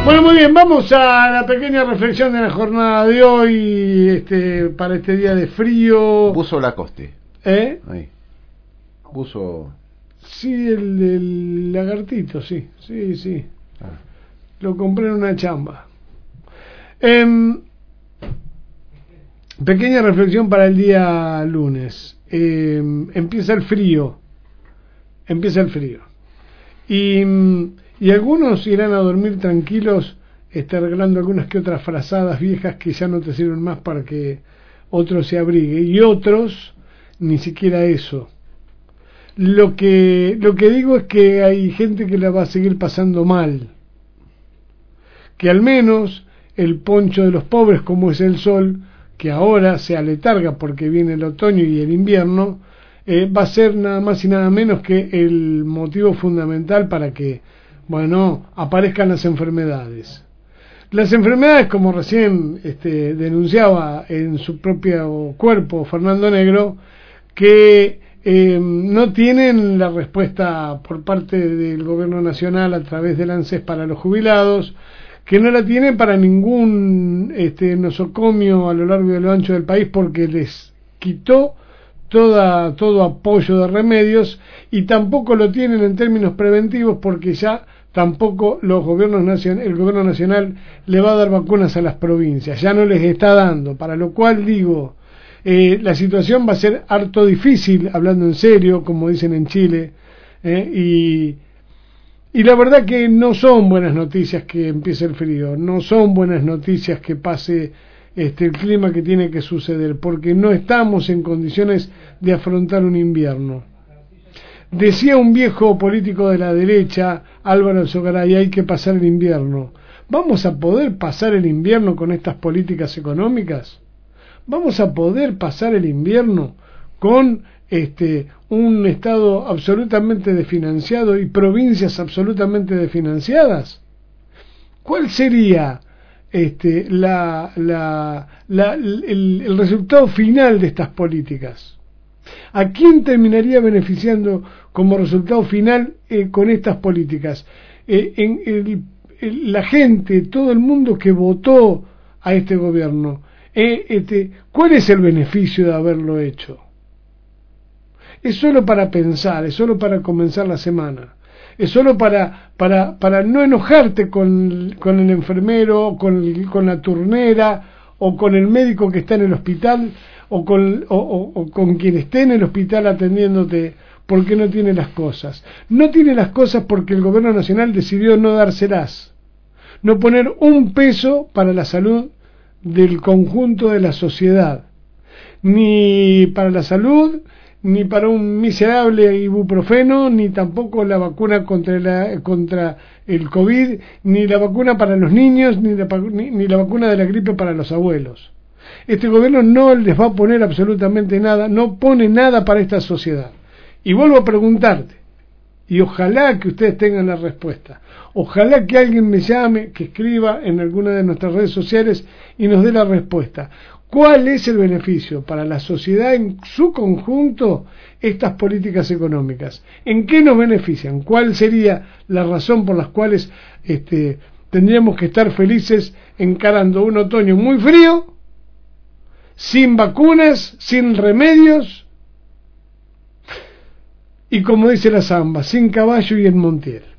Bueno, muy bien, vamos a la pequeña reflexión de la jornada de hoy, para este día de frío. Buzo Lacoste. Ahí. Buzo. Sí, el lagartito, sí. Ah. Lo compré en una chamba. Pequeña reflexión para el día lunes. Empieza el frío. Y algunos irán a dormir tranquilos, arreglando algunas que otras frazadas viejas que ya no te sirven más para que otro se abrigue. Y otros, ni siquiera eso. Lo que digo es que hay gente que la va a seguir pasando mal. Que al menos el poncho de los pobres, como es el sol, que ahora se aletarga porque viene el otoño y el invierno, va a ser nada más y nada menos que el motivo fundamental para que, aparezcan las enfermedades. Las enfermedades, como recién denunciaba en su propio cuerpo Fernando Negro, que no tienen la respuesta por parte del gobierno nacional a través del ANSES para los jubilados, que no la tienen para ningún nosocomio a lo largo y a lo ancho del país, porque les quitó todo apoyo de remedios, y tampoco lo tienen en términos preventivos, porque ya tampoco el gobierno nacional le va a dar vacunas a las provincias, ya no les está dando, para lo cual digo, la situación va a ser harto difícil, hablando en serio, como dicen en Chile, y la verdad que no son buenas noticias que empiece el frío, no son buenas noticias que pase el clima que tiene que suceder, porque no estamos en condiciones de afrontar un invierno. Decía un viejo político de la derecha, Álvaro Alzogaray, hay que pasar el invierno. ¿Vamos a poder pasar el invierno con estas políticas económicas? ¿Vamos a poder pasar el invierno con un Estado absolutamente desfinanciado y provincias absolutamente desfinanciadas? ¿Cuál sería el resultado final de estas políticas? ¿A quién terminaría beneficiando como resultado final con estas políticas? La gente, todo el mundo que votó a este gobierno. ¿Cuál es el beneficio de haberlo hecho? Es solo para pensar, es solo para comenzar la semana, es solo para no enojarte con el enfermero, con la turnera, o con el médico que está en el hospital, o con quien esté en el hospital atendiéndote, porque no tiene las cosas. No tiene las cosas porque el gobierno nacional decidió no dárselas, no poner un peso para la salud del conjunto de la sociedad, ni para la salud, ni para un miserable ibuprofeno, ni tampoco la vacuna contra el COVID, ni la vacuna para los niños, ni la vacuna de la gripe para los abuelos. Este gobierno no les va a poner absolutamente nada, no pone nada para esta sociedad. Y vuelvo a preguntarte, y ojalá que ustedes tengan la respuesta, ojalá que alguien me llame, que escriba en alguna de nuestras redes sociales y nos dé la respuesta. ¿Cuál es el beneficio para la sociedad en su conjunto estas políticas económicas? ¿En qué nos benefician? ¿Cuál sería la razón por las cuales tendríamos que estar felices encarando un otoño muy frío, sin vacunas, sin remedios, y como dice la samba, sin caballo y en Montiel?